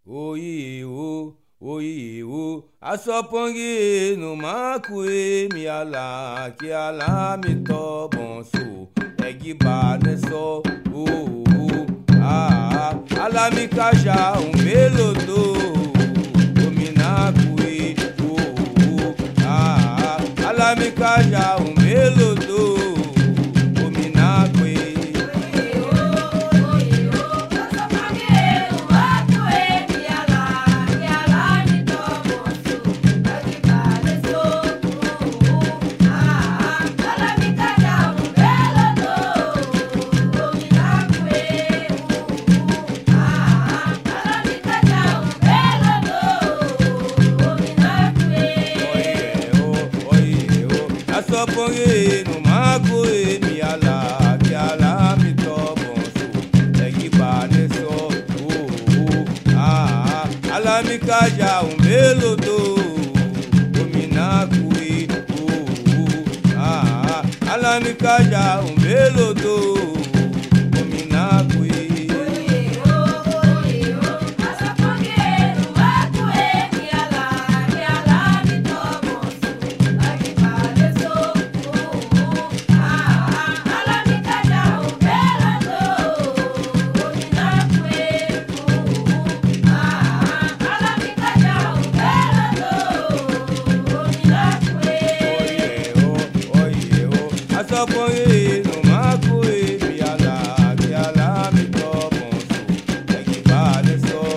oyi o asopongi no makue mi ala ki ala mi to bonso egiba neso ala mi kaja melodo dominakue ala mi kaja melodo Pongue no mago e mi ala que ala mi to bonso egiba neso ala mi kaja melodo dominakue ala mi kaja melodo dominakue Pongue no mago e mi ala que ala mi to bonso egiba neso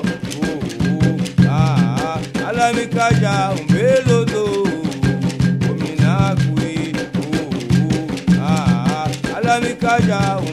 ala mi kaja melodo dominakue ala mi kaja